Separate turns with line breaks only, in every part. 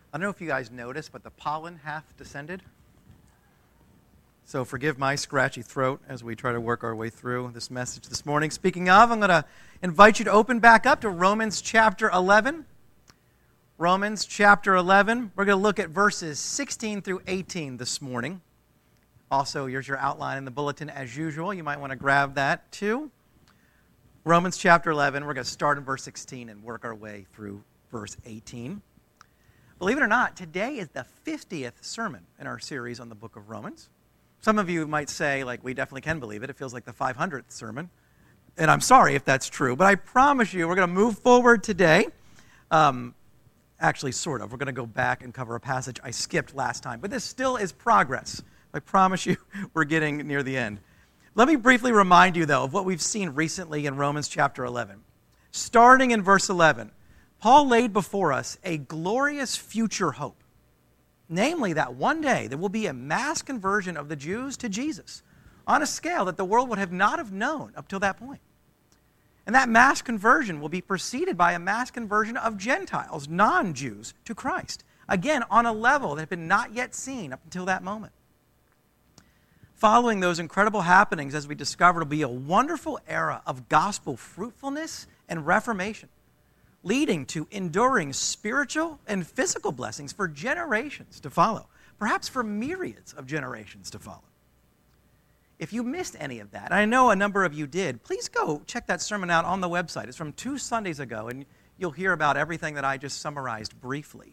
I don't know if you guys noticed, but the pollen hath descended. So forgive my scratchy throat as we try to work our way through this message this morning. Speaking of, I'm going to invite you to open back up to Romans chapter 11. Romans chapter 11. We're going to look at verses 16 through 18 this morning. Also, here's your outline in the bulletin as usual. You might want to grab that too. Romans chapter 11. We're going to start in verse 16 and work our way through verse 18. Believe it or not, today is the 50th sermon in our series on the book of Romans. Some of you might say, like, we definitely can believe it. It feels like the 500th sermon. And I'm sorry if that's true, but I promise you we're going to move forward today. Actually, sort of. We're going to go back and cover a passage I skipped last time. But this still is progress. I promise you we're getting near the end. Let me briefly remind you, though, of what we've seen recently in Romans chapter 11. Starting in verse 11, Paul laid before us a glorious future hope. Namely, that one day there will be a mass conversion of the Jews to Jesus on a scale that the world would not have known up till that point. And that mass conversion will be preceded by a mass conversion of Gentiles, non-Jews, to Christ. Again, on a level that had been not yet seen up until that moment. Following those incredible happenings, as we discovered, will be a wonderful era of gospel fruitfulness and reformation, leading to enduring spiritual and physical blessings for generations to follow, perhaps for myriads of generations to follow. If you missed any of that, and I know a number of you did, please go check that sermon out on the website. It's from 2 Sundays ago, and you'll hear about everything that I just summarized briefly.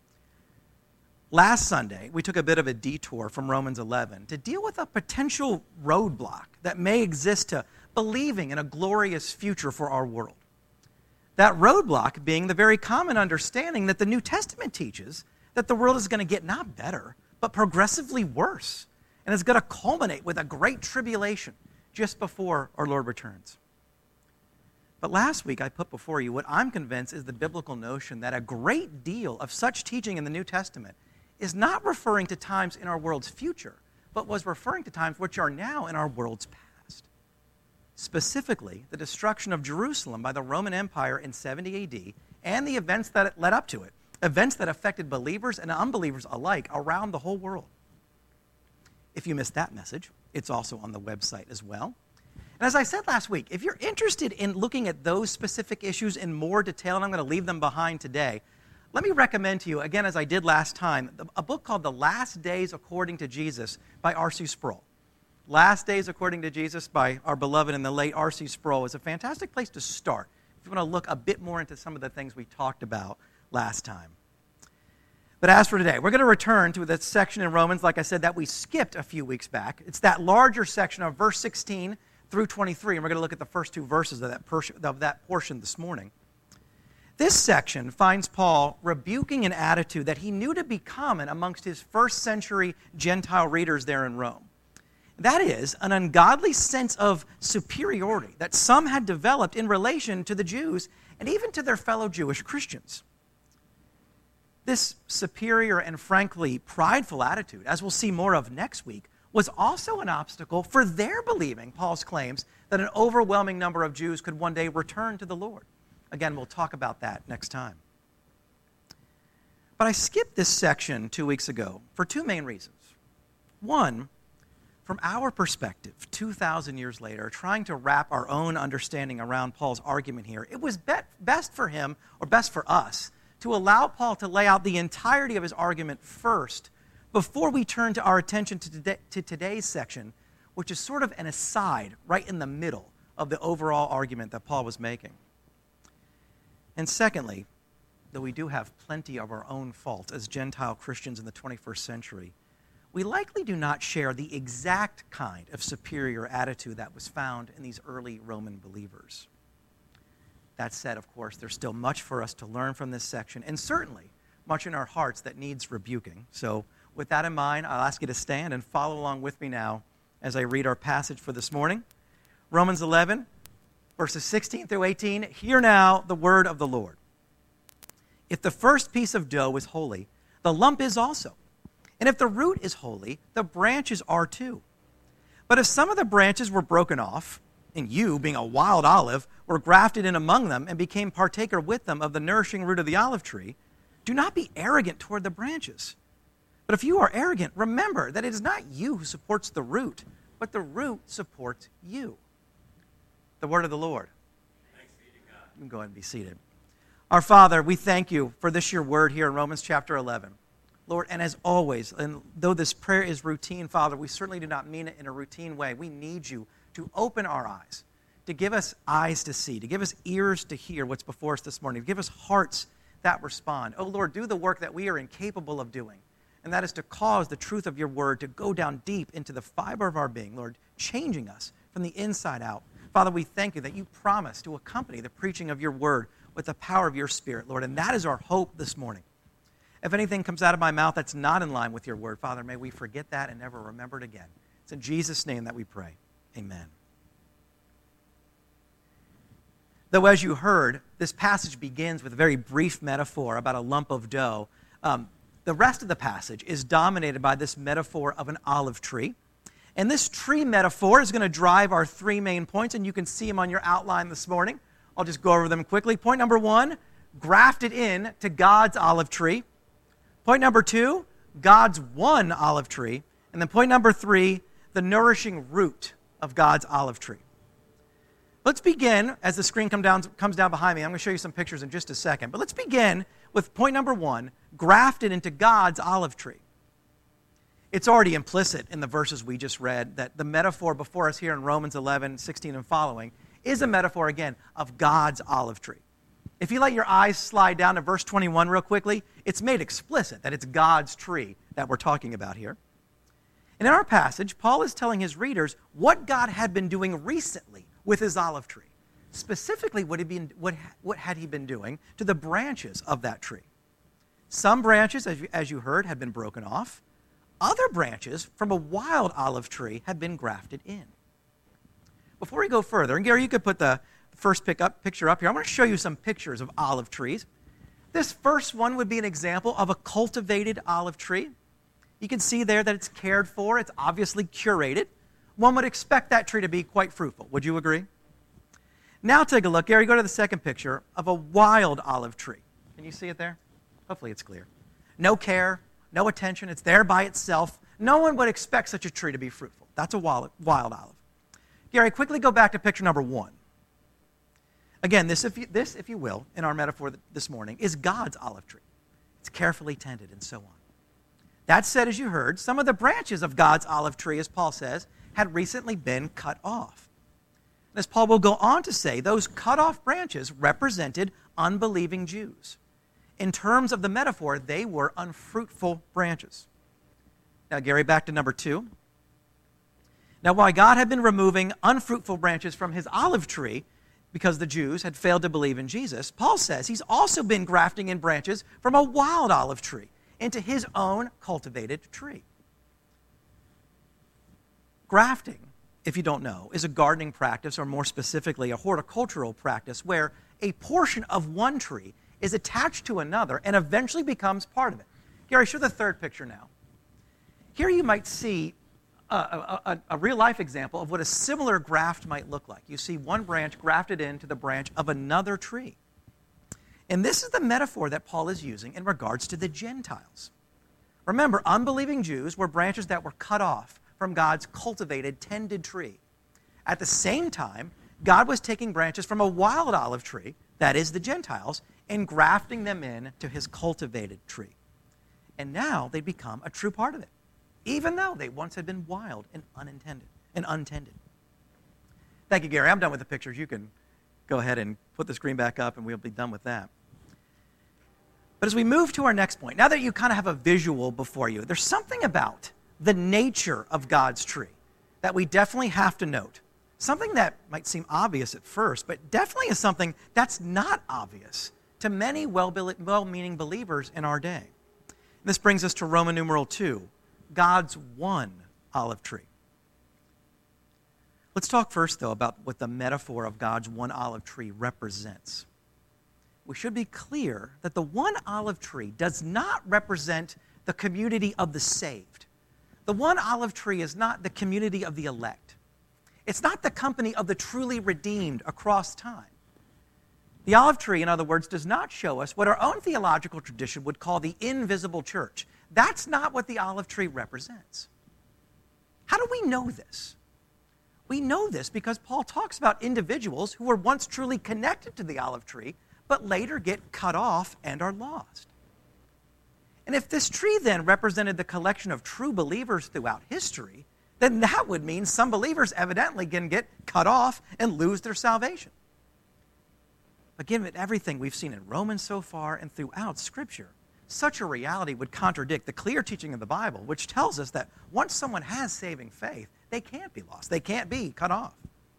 Last Sunday, we took a bit of a detour from Romans 11 to deal with a potential roadblock that may exist to believing in a glorious future for our world. That roadblock being the very common understanding that the New Testament teaches that the world is going to get not better, but progressively worse. And it's going to culminate with a great tribulation just before our Lord returns. But last week I put before you what I'm convinced is the biblical notion that a great deal of such teaching in the New Testament is not referring to times in our world's future, but was referring to times which are now in our world's past. Specifically, the destruction of Jerusalem by the Roman Empire in 70 AD and the events that led up to it, events that affected believers and unbelievers alike around the whole world. If you missed that message, it's also on the website as well. And as I said last week, if you're interested in looking at those specific issues in more detail, and I'm going to leave them behind today, let me recommend to you, again as I did last time, a book called The Last Days According to Jesus by R.C. Sproul. Last Days According to Jesus by our beloved and the late R.C. Sproul is a fantastic place to start if you want to look a bit more into some of the things we talked about last time. But as for today, we're going to return to the section in Romans, like I said, that we skipped a few weeks back. It's that larger section of verse 16 through 23, and we're going to look at the first two verses of that portion this morning. This section finds Paul rebuking an attitude that he knew to be common amongst his first century Gentile readers there in Rome. That is, an ungodly sense of superiority that some had developed in relation to the Jews and even to their fellow Jewish Christians. This superior and frankly prideful attitude, as we'll see more of next week, was also an obstacle for their believing Paul's claims that an overwhelming number of Jews could one day return to the Lord. Again, we'll talk about that next time. But I skipped this section 2 weeks ago for two main reasons. One, from our perspective, 2,000 years later, trying to wrap our own understanding around Paul's argument here, it was best for him, or best for us, to allow Paul to lay out the entirety of his argument first before we turn to our attention to today's section, which is sort of an aside right in the middle of the overall argument that Paul was making. And secondly, though we do have plenty of our own faults as Gentile Christians in the 21st century, we likely do not share the exact kind of superior attitude that was found in these early Roman believers. That said, of course, there's still much for us to learn from this section, and certainly much in our hearts that needs rebuking. So with that in mind, I'll ask you to stand and follow along with me now as I read our passage for this morning. Romans 11, verses 16 through 18. Hear now the word of the Lord. If the first piece of dough is holy, the lump is also. And if the root is holy, the branches are too. But if some of the branches were broken off, and you, being a wild olive, were grafted in among them and became partaker with them of the nourishing root of the olive tree, Do not be arrogant toward the branches. But if you are arrogant, remember that it is not you who supports the root, but the root supports you. The word of the Lord.
Thanks be to God.
You can go ahead and be seated. Our Father, we thank you for this your word here in Romans chapter 11. Lord, and as always, and though this prayer is routine, Father, we certainly do not mean it in a routine way. We need you to open our eyes, to give us eyes to see, to give us ears to hear what's before us this morning, to give us hearts that respond. Oh, Lord, do the work that we are incapable of doing, and that is to cause the truth of your word to go down deep into the fiber of our being, Lord, changing us from the inside out. Father, we thank you that you promise to accompany the preaching of your word with the power of your Spirit, Lord, and that is our hope this morning. If anything comes out of my mouth that's not in line with your word, Father, may we forget that and never remember it again. It's in Jesus' name that we pray. Amen. Though, as you heard, this passage begins with a very brief metaphor about a lump of dough, the rest of the passage is dominated by this metaphor of an olive tree. And this tree metaphor is going to drive our three main points, and you can see them on your outline this morning. I'll just go over them quickly. Point number 1, grafted in to God's olive tree. Point number 2, God's one olive tree. And then point number 3, the nourishing root of God's olive tree. Let's begin, as the screen comes down behind me. I'm going to show you some pictures in just a second. But let's begin with point number 1, grafted into God's olive tree. It's already implicit in the verses we just read that the metaphor before us here in Romans 11, 16 and following is a metaphor, again, of God's olive tree. If you let your eyes slide down to verse 21 real quickly, it's made explicit that it's God's tree that we're talking about here. And in our passage, Paul is telling his readers what God had been doing recently with his olive tree. Specifically, what had he been doing to the branches of that tree? Some branches, as you heard, had been broken off. Other branches from a wild olive tree had been grafted in. Before we go further, and Gary, you could put the first picture up here. I want to show you some pictures of olive trees. This first one would be an example of a cultivated olive tree. You can see there that it's cared for. It's obviously curated. One would expect that tree to be quite fruitful. Would you agree? Now take a look. Gary, go to the second picture of a wild olive tree. Can you see it there? Hopefully it's clear. No care, no attention. It's there by itself. No one would expect such a tree to be fruitful. That's a wild olive. Gary, quickly go back to picture number 1. Again, this, if you will, in our metaphor this morning, is God's olive tree. It's carefully tended and so on. That said, as you heard, some of the branches of God's olive tree, as Paul says, had recently been cut off. And as Paul will go on to say, those cut off branches represented unbelieving Jews. In terms of the metaphor, they were unfruitful branches. Now, Gary, back to number 2. Now, while God had been removing unfruitful branches from his olive tree because the Jews had failed to believe in Jesus, Paul says he's also been grafting in branches from a wild olive tree into his own cultivated tree. Grafting, if you don't know, is a gardening practice, or more specifically, a horticultural practice where a portion of one tree is attached to another and eventually becomes part of it. Gary, show the third picture now. Here you might see a real-life example of what a similar graft might look like. You see one branch grafted into the branch of another tree. And this is the metaphor that Paul is using in regards to the Gentiles. Remember, unbelieving Jews were branches that were cut off from God's cultivated, tended tree. At the same time, God was taking branches from a wild olive tree, that is the Gentiles, and grafting them in to his cultivated tree. And now they become a true part of it, even though they once had been wild and untended. Thank you, Gary. I'm done with the pictures. You can go ahead and put the screen back up, and we'll be done with that. But as we move to our next point, now that you kind of have a visual before you, there's something about the nature of God's tree that we definitely have to note. Something that might seem obvious at first, but definitely is something that's not obvious to many well-meaning believers in our day. And this brings us to Roman numeral 2, God's one olive tree. Let's talk first, though, about what the metaphor of God's one olive tree represents. We should be clear that the one olive tree does not represent the community of the saved. The one olive tree is not the community of the elect. It's not the company of the truly redeemed across time. The olive tree, in other words, does not show us what our own theological tradition would call the invisible church. That's not what the olive tree represents. How do we know this? We know this because Paul talks about individuals who were once truly connected to the olive tree, but later get cut off and are lost. And if this tree then represented the collection of true believers throughout history, then that would mean some believers evidently can get cut off and lose their salvation. But given everything we've seen in Romans so far and throughout Scripture, such a reality would contradict the clear teaching of the Bible, which tells us that once someone has saving faith, they can't be lost. They can't be cut off.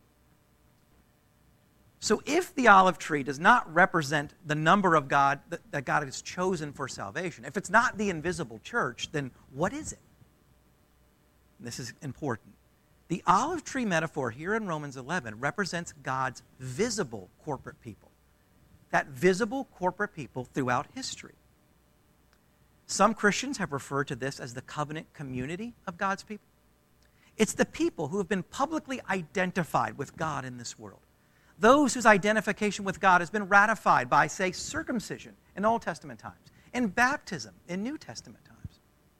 So if the olive tree does not represent the number of God that God has chosen for salvation, if it's not the invisible church, then what is it? And this is important. The olive tree metaphor here in Romans 11 represents God's visible corporate people. That visible corporate people throughout history. Some Christians have referred to this as the covenant community of God's people. It's the people who have been publicly identified with God in this world. Those whose identification with God has been ratified by, say, circumcision in Old Testament times, and baptism in New Testament times.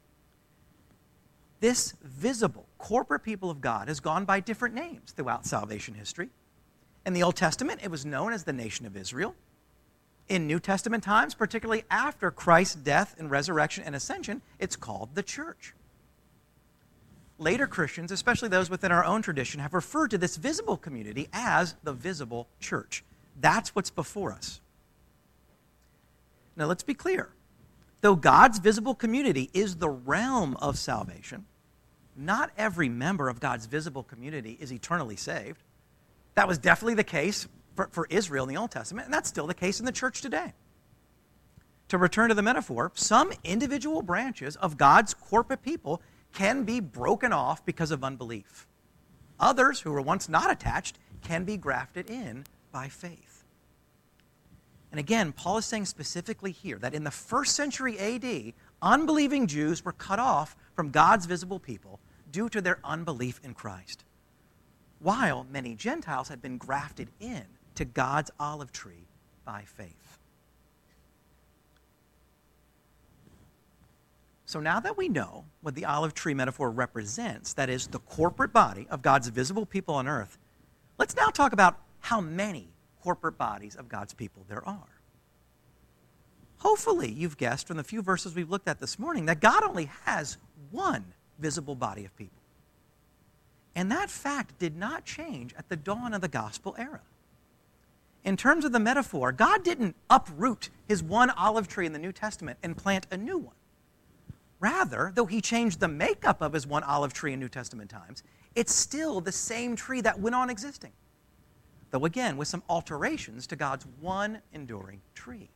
This visible corporate people of God has gone by different names throughout salvation history. In the Old Testament, it was known as the nation of Israel. In New Testament times, particularly after Christ's death and resurrection and ascension, it's called the church. Later Christians, especially those within our own tradition, have referred to this visible community as the visible church. That's what's before us. Now let's be clear. Though God's visible community is the realm of salvation, not every member of God's visible community is eternally saved. That was definitely the case for Israel in the Old Testament, and that's still the case in the church today. To return to the metaphor, some individual branches of God's corporate people can be broken off because of unbelief. Others, who were once not attached, can be grafted in by faith. And again, Paul is saying specifically here that in the first century AD, unbelieving Jews were cut off from God's visible people due to their unbelief in Christ, while many Gentiles had been grafted in to God's olive tree by faith. So now that we know what the olive tree metaphor represents, that is, the corporate body of God's visible people on earth, let's now talk about how many corporate bodies of God's people there are. Hopefully, you've guessed from the few verses we've looked at this morning that God only has one visible body of people. And that fact did not change at the dawn of the gospel era. In terms of the metaphor, God didn't uproot his one olive tree in the New Testament and plant a new one. Rather, though he changed the makeup of his one olive tree in New Testament times, it's still the same tree that went on existing, though again with some alterations to God's one enduring tree.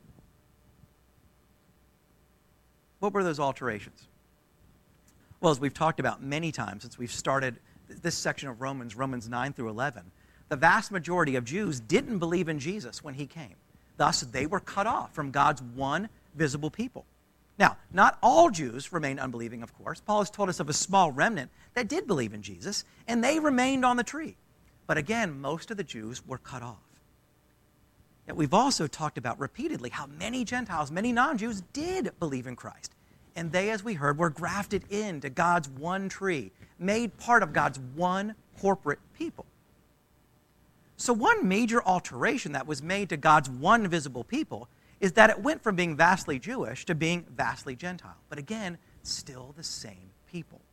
What were those alterations? Well, as we've talked about many times since we've started this section of Romans 9 through 11, the vast majority of Jews didn't believe in Jesus when he came. Thus, they were cut off from God's one visible people. Now, not all Jews remained unbelieving, of course. Paul has told us of a small remnant that did believe in Jesus, and they remained on the tree. But again, most of the Jews were cut off. Yet we've also talked about repeatedly how many Gentiles, many non-Jews, did believe in Christ. And they, as we heard, were grafted into God's one tree, made part of God's one corporate people. So one major alteration that was made to God's one visible people is that it went from being vastly Jewish to being vastly Gentile. But again, still the same people.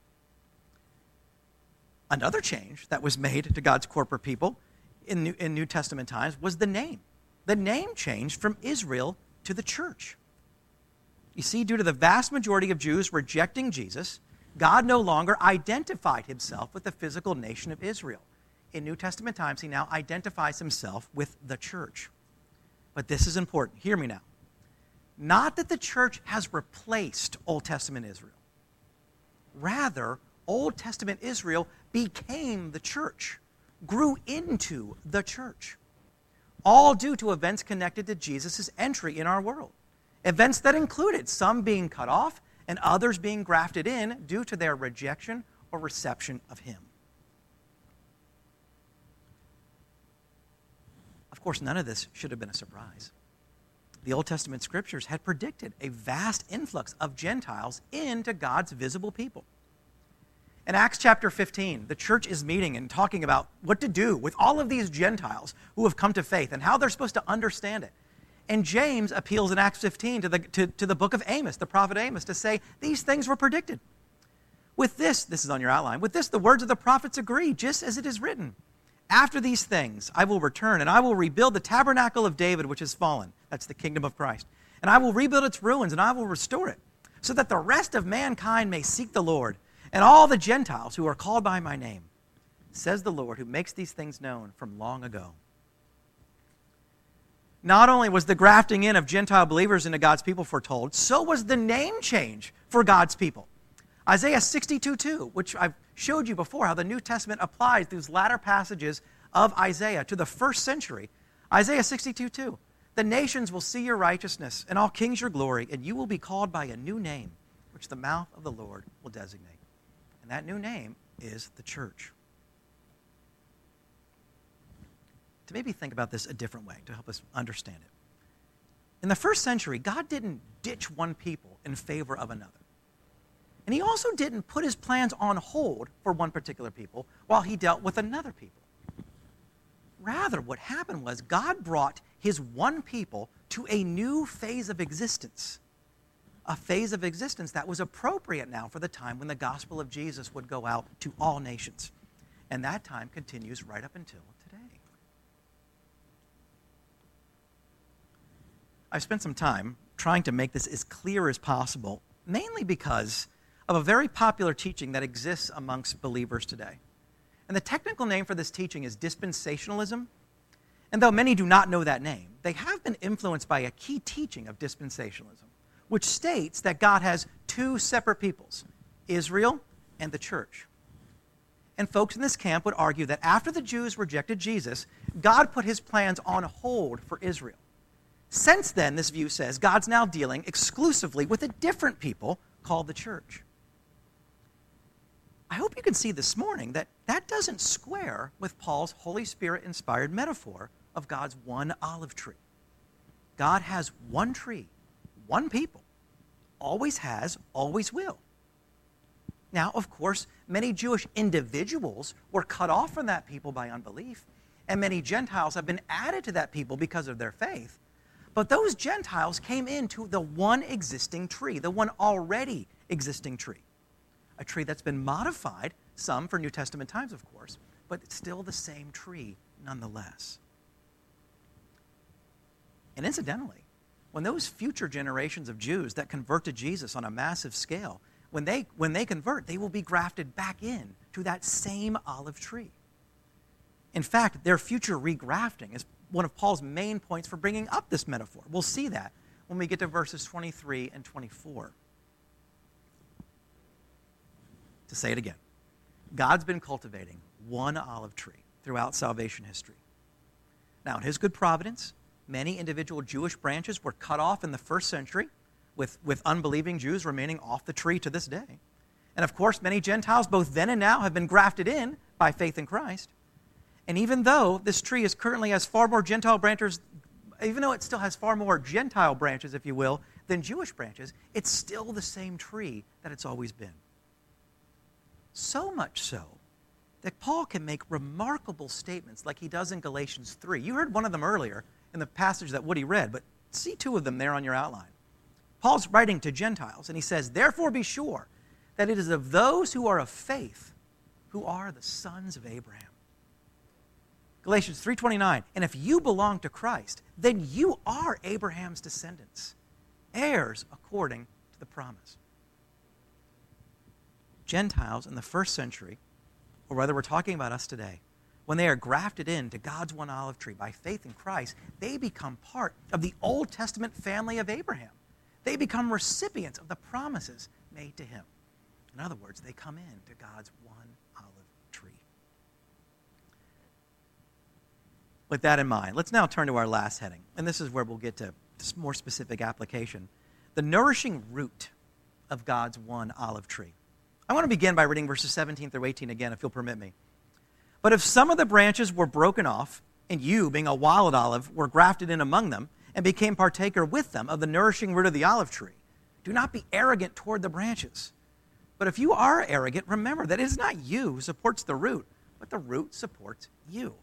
Another change that was made to God's corporate people in New Testament times was the name. The name changed from Israel to the church. You see, due to the vast majority of Jews rejecting Jesus, God no longer identified himself with the physical nation of Israel. In New Testament times, he now identifies himself with the church. But this is important. Hear me now. Not that the church has replaced Old Testament Israel. Rather, Old Testament Israel became the church, grew into the church, all due to events connected to Jesus' entry in our world. Events that included some being cut off and others being grafted in due to their rejection or reception of him. Of course, none of this should have been a surprise. The Old Testament scriptures had predicted a vast influx of Gentiles into God's visible people. In Acts chapter 15, the church is meeting and talking about what to do with all of these Gentiles who have come to faith and how they're supposed to understand it. And James appeals in Acts 15 to the book of Amos, the prophet Amos, to say these things were predicted. With this is on your outline, with this the words of the prophets agree, just as it is written. After these things I will return, and I will rebuild the tabernacle of David which has fallen. That's the kingdom of Christ. And I will rebuild its ruins, and I will restore it, so that the rest of mankind may seek the Lord, and all the Gentiles who are called by my name, says the Lord, who makes these things known from long ago. Not only was the grafting in of Gentile believers into God's people foretold, so was the name change for God's people. Isaiah 62:2, which I've showed you before, how the New Testament applies these latter passages of Isaiah to the first century. Isaiah 62:2, the nations will see your righteousness, and all kings your glory, and you will be called by a new name, which the mouth of the Lord will designate. And that new name is the church. To maybe think about this a different way to help us understand it. In the first century, God didn't ditch one people in favor of another. And he also didn't put his plans on hold for one particular people while he dealt with another people. Rather, what happened was God brought his one people to a new phase of existence. A phase of existence that was appropriate now for the time when the gospel of Jesus would go out to all nations. And that time continues right up until today. I've spent some time trying to make this as clear as possible, mainly because of a very popular teaching that exists amongst believers today. And the technical name for this teaching is dispensationalism. And though many do not know that name, they have been influenced by a key teaching of dispensationalism, which states that God has two separate peoples, Israel and the church. And folks in this camp would argue that after the Jews rejected Jesus, God put his plans on hold for Israel. Since then, this view says, God's now dealing exclusively with a different people called the church. I hope you can see this morning that that doesn't square with Paul's Holy Spirit-inspired metaphor of God's one olive tree. God has one tree, one people, always has, always will. Now, of course, many Jewish individuals were cut off from that people by unbelief, and many Gentiles have been added to that people because of their faith. But those Gentiles came into the one existing tree, the one already existing tree. A tree that's been modified, some for New Testament times, of course, but it's still the same tree nonetheless. And incidentally, when those future generations of Jews that convert to Jesus on a massive scale, when they convert, they will be grafted back in to that same olive tree. In fact, their future regrafting is one of Paul's main points for bringing up this metaphor. We'll see that when we get to verses 23 and 24. To say it again, God's been cultivating one olive tree throughout salvation history. Now, in his good providence, many individual Jewish branches were cut off in the first century, with unbelieving Jews remaining off the tree to this day. And of course, many Gentiles, both then and now, have been grafted in by faith in Christ. And even though this tree currently has far more Gentile branches, even though it still has far more Gentile branches, if you will, than Jewish branches, it's still the same tree that it's always been. So much so that Paul can make remarkable statements like he does in Galatians 3. You heard one of them earlier in the passage that Woody read, but see two of them there on your outline. Paul's writing to Gentiles, and he says, "Therefore be sure that it is of those who are of faith who are the sons of Abraham." Galatians 3:29, "And if you belong to Christ, then you are Abraham's descendants, heirs according to the promise." Gentiles in the first century, or whether we're talking about us today, when they are grafted into God's one olive tree by faith in Christ, they become part of the Old Testament family of Abraham. They become recipients of the promises made to him. In other words, they come into God's one olive tree. With that in mind, let's now turn to our last heading, and this is where we'll get to more specific application. The nourishing root of God's one olive tree. I want to begin by reading verses 17 through 18 again, if you'll permit me. "But if some of the branches were broken off, And you, being a wild olive, were grafted in among them and became partaker with them of the nourishing root of the olive tree. Do not be arrogant toward the branches. But if you are arrogant, remember that it is not you who supports the root, but the root supports you.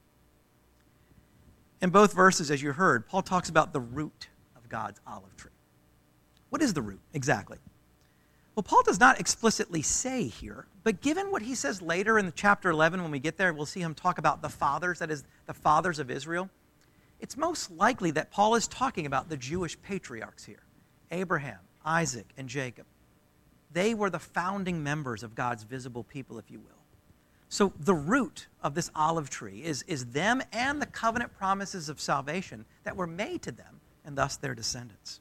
In both verses, as you heard, Paul talks about the root of God's olive tree. What is the root exactly? Well, Paul does not explicitly say here, but given what he says later in chapter 11, when we get there, we'll see him talk about the fathers, that is, the fathers of Israel. It's most likely that Paul is talking about the Jewish patriarchs here, Abraham, Isaac, and Jacob. They were the founding members of God's visible people, if you will. So the root of this olive tree is them and the covenant promises of salvation that were made to them, and thus their descendants.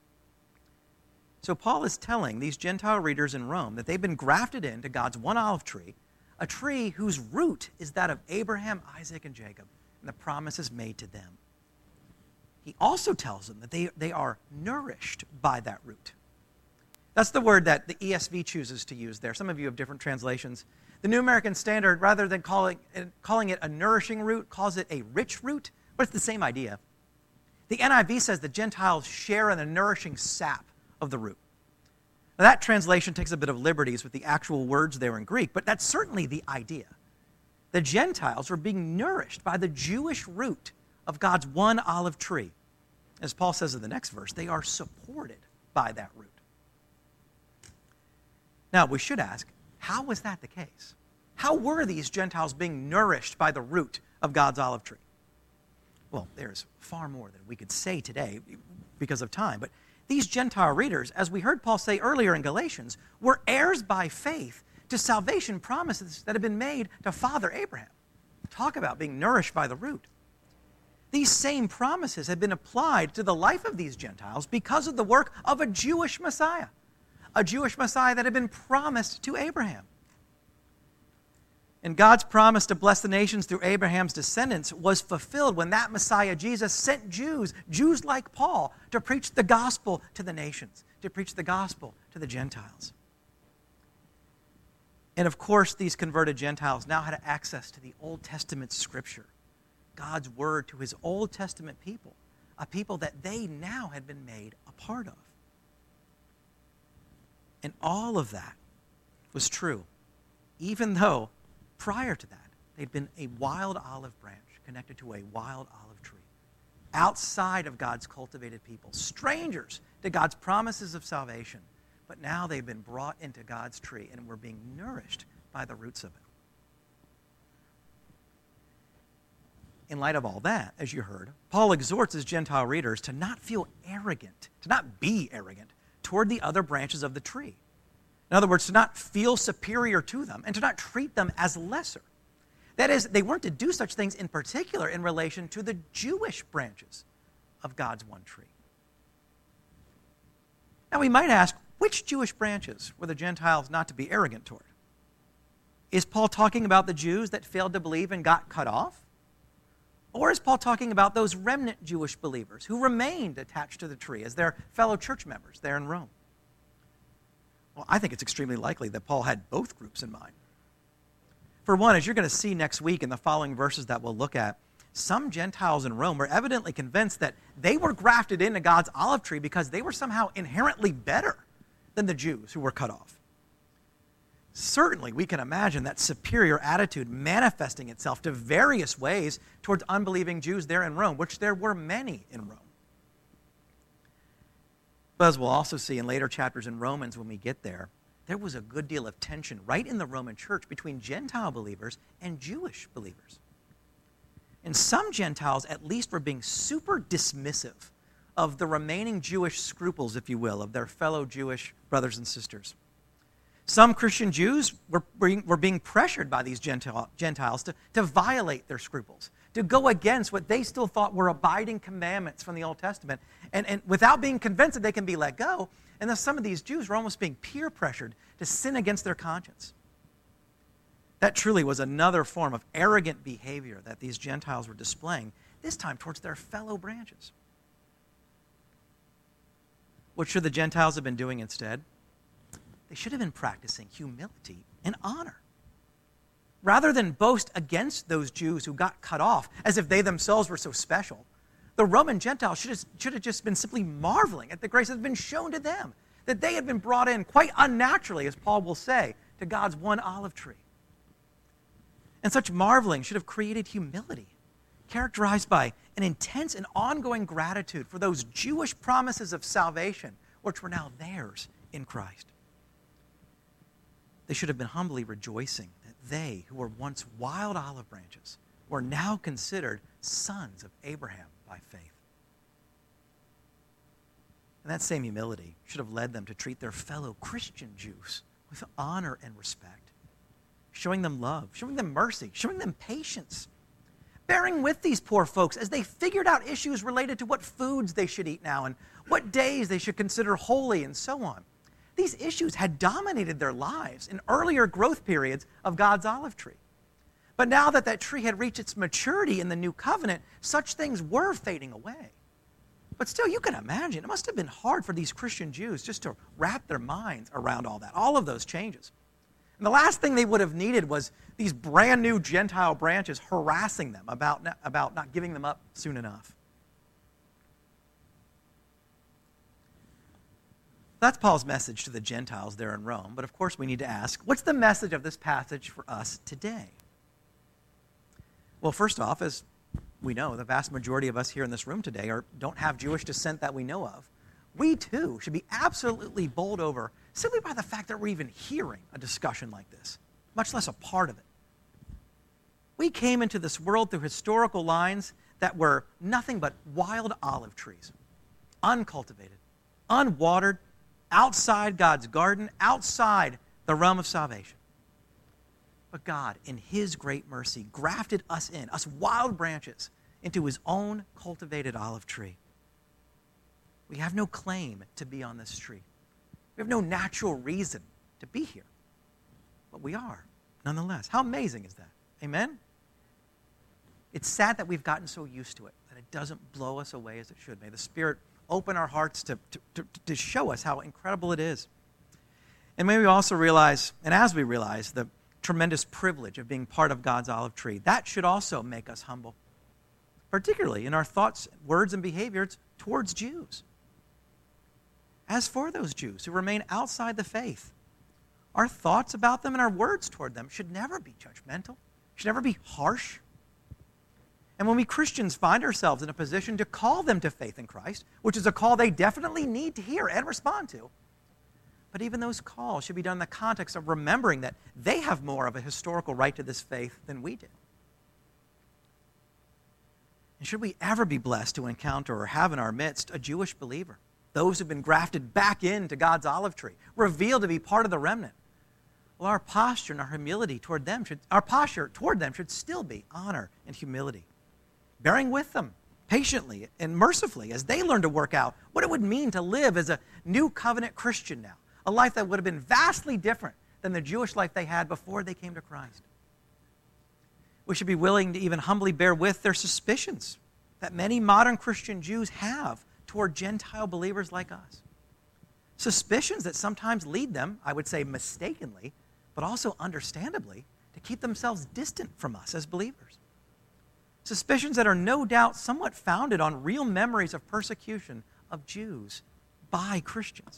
So Paul is telling these Gentile readers in Rome that they've been grafted into God's one olive tree, a tree whose root is that of Abraham, Isaac, and Jacob, and the promises made to them. He also tells them that they are nourished by that root. That's the word that the ESV chooses to use there. Some of you have different translations. The New American Standard, rather than calling it a nourishing root, calls it a rich root, but it's the same idea. The NIV says the Gentiles share in the nourishing sap of the root. Now, that translation takes a bit of liberties with the actual words there in Greek, but that's certainly the idea. The Gentiles were being nourished by the Jewish root of God's one olive tree. As Paul says in the next verse, they are supported by that root. Now, we should ask, how was that the case? How were these Gentiles being nourished by the root of God's olive tree? Well, there's far more than we could say today because of time, but these Gentile readers, as we heard Paul say earlier in Galatians, were heirs by faith to salvation promises that had been made to Father Abraham. Talk about being nourished by the root. These same promises had been applied to the life of these Gentiles because of the work of a Jewish Messiah that had been promised to Abraham. And God's promise to bless the nations through Abraham's descendants was fulfilled when that Messiah, Jesus, sent Jews like Paul, to preach the gospel to the nations, to preach the gospel to the Gentiles. And of course, these converted Gentiles now had access to the Old Testament scripture, God's word to his Old Testament people, a people that they now had been made a part of. And all of that was true, even though prior to that, they'd been a wild olive branch connected to a wild olive tree, outside of God's cultivated people, strangers to God's promises of salvation. But now they've been brought into God's tree and were being nourished by the roots of it. In light of all that, as you heard, Paul exhorts his Gentile readers to not feel arrogant, to not be arrogant toward the other branches of the tree. In other words, to not feel superior to them and to not treat them as lesser. That is, they weren't to do such things in particular in relation to the Jewish branches of God's one tree. Now we might ask, which Jewish branches were the Gentiles not to be arrogant toward? Is Paul talking about the Jews that failed to believe and got cut off? Or is Paul talking about those remnant Jewish believers who remained attached to the tree as their fellow church members there in Rome? Well, I think it's extremely likely that Paul had both groups in mind. For one, as you're going to see next week in the following verses that we'll look at, some Gentiles in Rome were evidently convinced that they were grafted into God's olive tree because they were somehow inherently better than the Jews who were cut off. Certainly, we can imagine that superior attitude manifesting itself to various ways towards unbelieving Jews there in Rome, which there were many in Rome. But as we'll also see in later chapters in Romans when we get there, there was a good deal of tension right in the Roman church between Gentile believers and Jewish believers. And some Gentiles at least were being super dismissive of the remaining Jewish scruples, if you will, of their fellow Jewish brothers and sisters. Some Christian Jews were being pressured by these Gentiles to violate their scruples, to go against what they still thought were abiding commandments from the Old Testament, and without being convinced that they can be let go. And thus some of these Jews were almost being peer pressured to sin against their conscience. That truly was another form of arrogant behavior that these Gentiles were displaying, this time towards their fellow branches. What should the Gentiles have been doing instead? They should have been practicing humility and honor. Rather than boast against those Jews who got cut off as if they themselves were so special, the Roman Gentiles should have just been simply marveling at the grace that had been shown to them, that they had been brought in quite unnaturally, as Paul will say, to God's one olive tree. And such marveling should have created humility, characterized by an intense and ongoing gratitude for those Jewish promises of salvation, which were now theirs in Christ. They should have been humbly rejoicing that they, who were once wild olive branches, were now considered sons of Abraham by faith. And that same humility should have led them to treat their fellow Christian Jews with honor and respect, showing them love, showing them mercy, showing them patience, bearing with these poor folks as they figured out issues related to what foods they should eat now and what days they should consider holy and so on. These issues had dominated their lives in earlier growth periods of God's olive tree. But now that that tree had reached its maturity in the new covenant, such things were fading away. But still, you can imagine, it must have been hard for these Christian Jews just to wrap their minds around all that, all of those changes. And the last thing they would have needed was these brand new Gentile branches harassing them about not giving them up soon enough. That's Paul's message to the Gentiles there in Rome. But of course, we need to ask, what's the message of this passage for us today? Well, first off, as we know, the vast majority of us here in this room today don't have Jewish descent that we know of. We, too, should be absolutely bowled over simply by the fact that we're even hearing a discussion like this, much less a part of it. We came into this world through historical lines that were nothing but wild olive trees, uncultivated, unwatered, outside God's garden, outside the realm of salvation. But God, in his great mercy, grafted us in, us wild branches, into his own cultivated olive tree. We have no claim to be on this tree. We have no natural reason to be here. But we are, nonetheless. How amazing is that? Amen? It's sad that we've gotten so used to it, that it doesn't blow us away as it should. May the Spirit open our hearts to show us how incredible it is. And may we also realize, and as we realize, the tremendous privilege of being part of God's olive tree, that should also make us humble, particularly in our thoughts, words, and behaviors towards Jews. As for those Jews who remain outside the faith, our thoughts about them and our words toward them should never be judgmental, should never be harsh. And when we Christians find ourselves in a position to call them to faith in Christ, which is a call they definitely need to hear and respond to, but even those calls should be done in the context of remembering that they have more of a historical right to this faith than we did. And should we ever be blessed to encounter or have in our midst a Jewish believer, those who've been grafted back into God's olive tree, revealed to be part of the remnant, well, our posture and our humility toward them should still be honor and humility, bearing with them patiently and mercifully as they learn to work out what it would mean to live as a new covenant Christian now, a life that would have been vastly different than the Jewish life they had before they came to Christ. We should be willing to even humbly bear with their suspicions that many modern Christian Jews have toward Gentile believers like us. Suspicions that sometimes lead them, I would say mistakenly, but also understandably, to keep themselves distant from us as believers. Suspicions that are no doubt somewhat founded on real memories of persecution of Jews by Christians.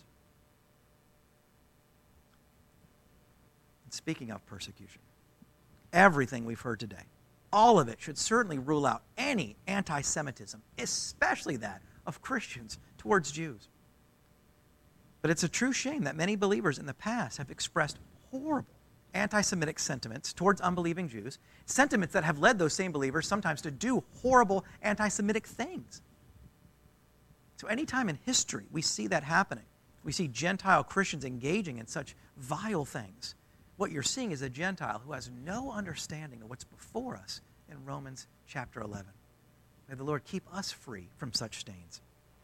And speaking of persecution, everything we've heard today, all of it should certainly rule out any anti-Semitism, especially that of Christians towards Jews. But it's a true shame that many believers in the past have expressed horrible anti-Semitic sentiments towards unbelieving Jews, sentiments that have led those same believers sometimes to do horrible anti-Semitic things. So anytime in history we see that happening, we see Gentile Christians engaging in such vile things, what you're seeing is a Gentile who has no understanding of what's before us in Romans chapter 11. May the Lord keep us free from such stains.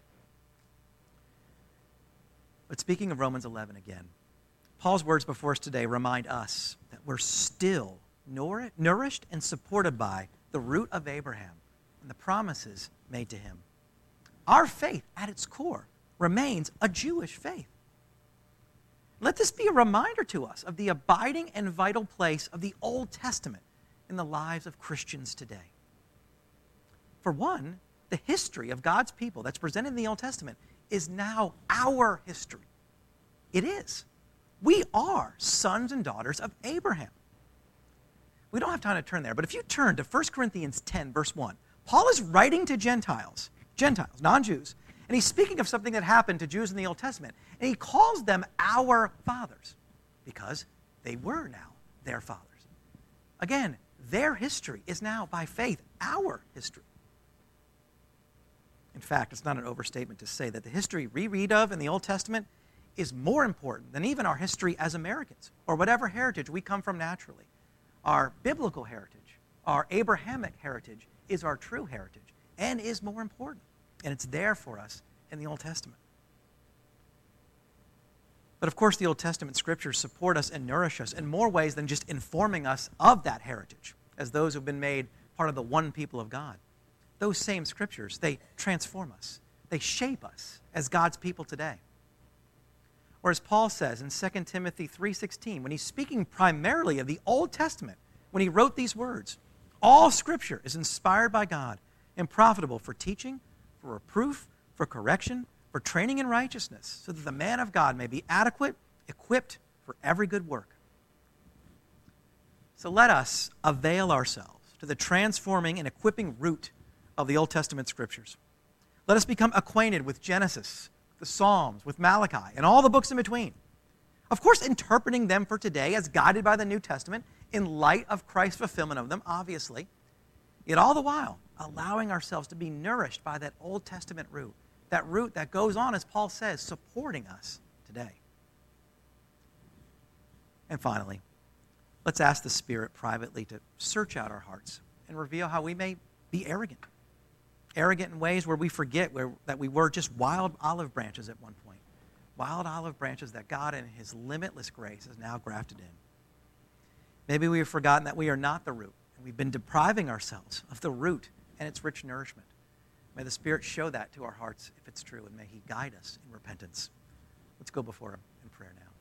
But speaking of Romans 11 again, Paul's words before us today remind us that we're still nourished and supported by the root of Abraham and the promises made to him. Our faith, at its core, remains a Jewish faith. Let this be a reminder to us of the abiding and vital place of the Old Testament in the lives of Christians today. For one, the history of God's people that's presented in the Old Testament is now our history. It is. We are sons and daughters of Abraham. We don't have time to turn there, but if you turn to 1 Corinthians 10, verse 1, Paul is writing to Gentiles, non-Jews, and he's speaking of something that happened to Jews in the Old Testament, and he calls them our fathers because they were now their fathers. Again, their history is now, by faith, our history. In fact, it's not an overstatement to say that the history we read of in the Old Testament is more important than even our history as Americans, or whatever heritage we come from naturally. Our biblical heritage, our Abrahamic heritage, is our true heritage and is more important. And it's there for us in the Old Testament. But of course, the Old Testament scriptures support us and nourish us in more ways than just informing us of that heritage as those who've been made part of the one people of God. Those same scriptures, they transform us. They shape us as God's people today. Or as Paul says in 2 Timothy 3:16, when he's speaking primarily of the Old Testament, when he wrote these words, all Scripture is inspired by God and profitable for teaching, for reproof, for correction, for training in righteousness, so that the man of God may be adequate, equipped for every good work. So let us avail ourselves to the transforming and equipping root of the Old Testament Scriptures. Let us become acquainted with Genesis, the Psalms, with Malachi, and all the books in between. Of course, interpreting them for today as guided by the New Testament in light of Christ's fulfillment of them, obviously. Yet all the while, allowing ourselves to be nourished by that Old Testament root that goes on, as Paul says, supporting us today. And finally, let's ask the Spirit privately to search out our hearts and reveal how we may be arrogant. Arrogant in ways where we forget that we were just wild olive branches at one point. Wild olive branches that God in His limitless grace has now grafted in. Maybe we have forgotten that we are not the root, and we've been depriving ourselves of the root and its rich nourishment. May the Spirit show that to our hearts if it's true, and may He guide us in repentance. Let's go before Him in prayer now.